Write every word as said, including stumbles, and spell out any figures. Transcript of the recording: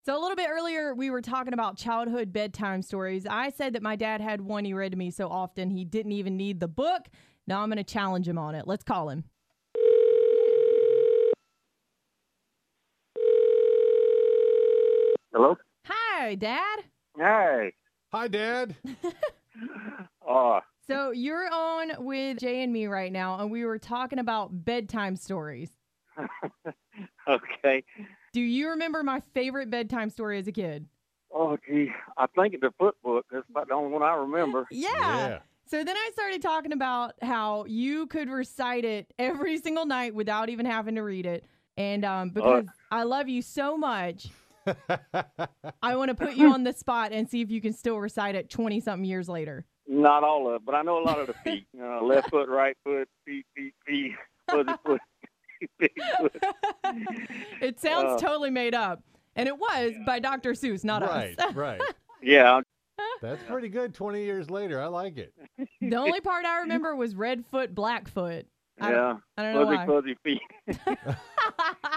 So a little bit earlier, we were talking about childhood bedtime stories. I said that my dad had one he read to me so often he didn't even need the book. Now I'm going to challenge him on it. Let's call him. Hello? Hi, Dad. Hey. Hi, Dad. Uh, So you're on with Jay and me right now, and we were talking about bedtime stories. okay. Do you remember my favorite bedtime story as a kid? Oh, gee. I think it's the foot book. That's about the only one I remember. Yeah. Yeah. So then I started talking about how you could recite it every single night without even having to read it. And um, because I love you so much, I want to put you on the spot and see if you can still recite it twenty-something years later. Not all of it, but I know a lot of the feet. Uh, left foot, right foot, feet, feet, feet, fuzzy foot, big foot. It sounds Uh, totally made up. And it was by Doctor Seuss, not right, us. right. Yeah. That's pretty good. twenty years later, I like it. The only part I remember was red foot, black foot. I Yeah. don't, I don't know Fuzzy, why. fuzzy feet.